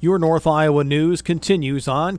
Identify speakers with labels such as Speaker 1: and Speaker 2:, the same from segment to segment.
Speaker 1: Your North Iowa news continues on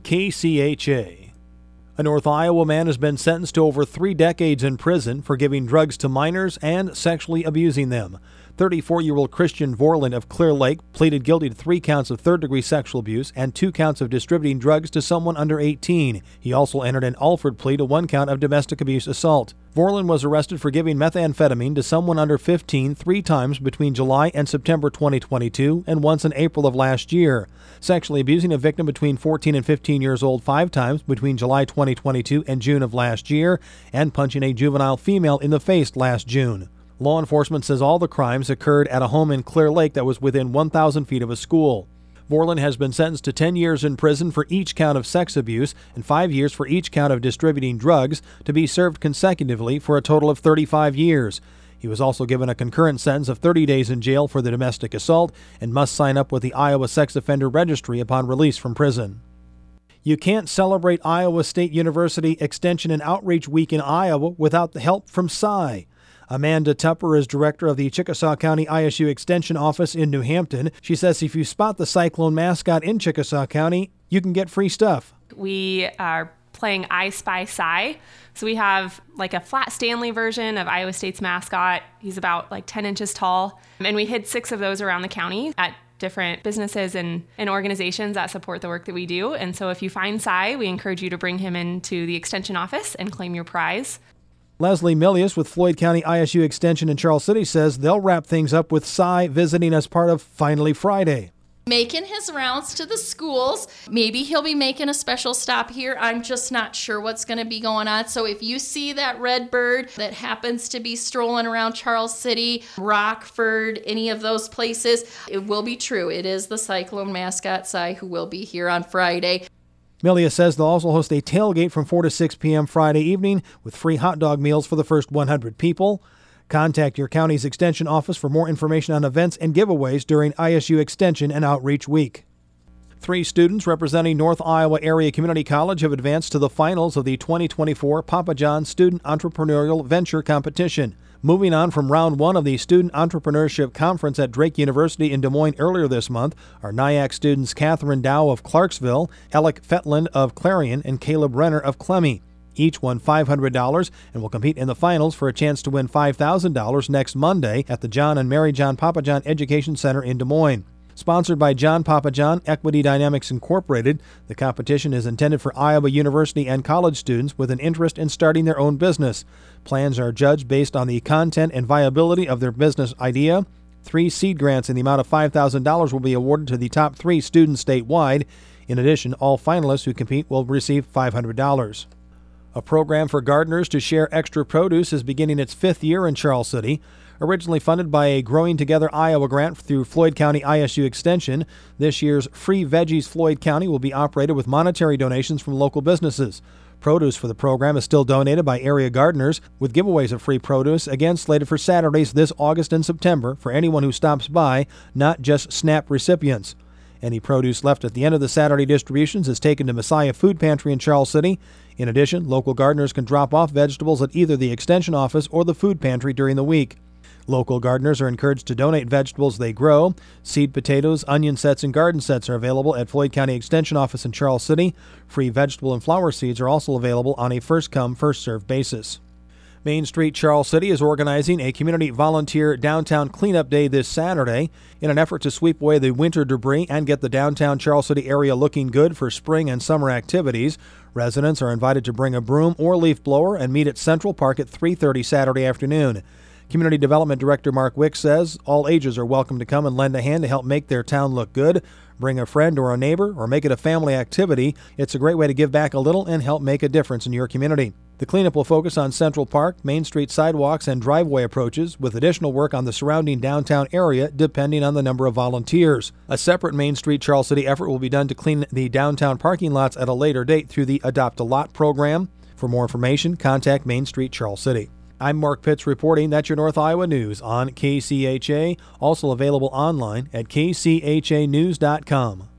Speaker 1: KCHA. A North Iowa man has been sentenced to over 3 decades in prison for giving drugs to minors and sexually abusing them. 34-year-old Christian Vorland of Clear Lake pleaded guilty to 3 counts of third-degree sexual abuse and 2 counts of distributing drugs to someone under 18. He also entered an Alford plea to 1 count of domestic abuse assault. Vorland was arrested for giving methamphetamine to someone under 15 3 times between July and September 2022 and once in April of last year. Sexually abusing a victim between 14 and 15 years old 5 times between July 2022 and June of last year, and punching a juvenile female in the face last June. Law enforcement says all the crimes occurred at a home in Clear Lake that was within 1,000 feet of a school. Vorland has been sentenced to 10 years in prison for each count of sex abuse and 5 years for each count of distributing drugs, to be served consecutively for a total of 35 years. He was also given a concurrent sentence of 30 days in jail for the domestic assault and must sign up with the Iowa Sex Offender Registry upon release from prison. You can't celebrate Iowa State University Extension and Outreach Week in Iowa without the help from SCI. Amanda Tupper is director of the Chickasaw County ISU Extension Office in New Hampton. She says if you spot the Cyclone mascot in Chickasaw County, you can get free stuff.
Speaker 2: We are playing I Spy Cy. So we have like a flat Stanley version of Iowa State's mascot. He's about 10 inches tall. And we hid 6 of those around the county at different businesses and organizations that support the work that we do. And so if you find Cy, we encourage you to bring him into the Extension office and claim your prize.
Speaker 1: Leslie Milius with Floyd County ISU Extension in Charles City says they'll wrap things up with Cy visiting as part of Finally Friday.
Speaker 3: Making his rounds to the schools. Maybe he'll be making a special stop here. I'm just not sure what's going to be going on. So if you see that red bird that happens to be strolling around Charles City, Rockford, any of those places, it will be true. It is the Cyclone mascot, Cy, who will be here on Friday.
Speaker 1: Milia says they'll also host a tailgate from 4 to 6 p.m. Friday evening with free hot dog meals for the first 100 people. Contact your county's Extension office for more information on events and giveaways during ISU Extension and Outreach Week. 3 students representing North Iowa Area Community College have advanced to the finals of the 2024 Papa John's Student Entrepreneurial Venture Competition. Moving on from round 1 of the Student Entrepreneurship Conference at Drake University in Des Moines earlier this month are NIAC students Catherine Dow of Clarksville, Alec Fetland of Clarion, and Caleb Renner of Clemmy. Each won $500 and will compete in the finals for a chance to win $5,000 next Monday at the John and Mary John Papa John Education Center in Des Moines. Sponsored by John Papa John Equity Dynamics Incorporated, the competition is intended for Iowa University and college students with an interest in starting their own business. Plans are judged based on the content and viability of their business idea. 3 seed grants in the amount of $5,000 will be awarded to the top 3 students statewide. In addition, all finalists who compete will receive $500. A program for gardeners to share extra produce is beginning its 5th year in Charles City. Originally funded by a Growing Together Iowa grant through Floyd County ISU Extension, this year's Free Veggies Floyd County will be operated with monetary donations from local businesses. Produce for the program is still donated by area gardeners, with giveaways of free produce again slated for Saturdays this August and September for anyone who stops by, not just SNAP recipients. Any produce left at the end of the Saturday distributions is taken to Messiah Food Pantry in Charles City. In addition, local gardeners can drop off vegetables at either the Extension office or the food pantry during the week. Local gardeners are encouraged to donate vegetables they grow. Seed potatoes, onion sets, and garden sets are available at Floyd County Extension office in Charles City. Free vegetable and flower seeds are also available on a first-come, first-served basis. Main Street Charles City is organizing a community volunteer downtown cleanup day this Saturday in an effort to sweep away the winter debris and get the downtown Charles City area looking good for spring and summer activities. Residents are invited to bring a broom or leaf blower and meet at Central Park at 3:30 Saturday afternoon. Community Development Director Mark Wick says all ages are welcome to come and lend a hand to help make their town look good. Bring a friend or a neighbor or make it a family activity. It's a great way to give back a little and help make a difference in your community. The cleanup will focus on Central Park, Main Street sidewalks, and driveway approaches, with additional work on the surrounding downtown area depending on the number of volunteers. A separate Main Street Charles City effort will be done to clean the downtown parking lots at a later date through the Adopt a Lot program. For more information, contact Main Street Charles City. I'm Mark Pitts reporting. That's your North Iowa News on KCHA, also available online at kchanews.com.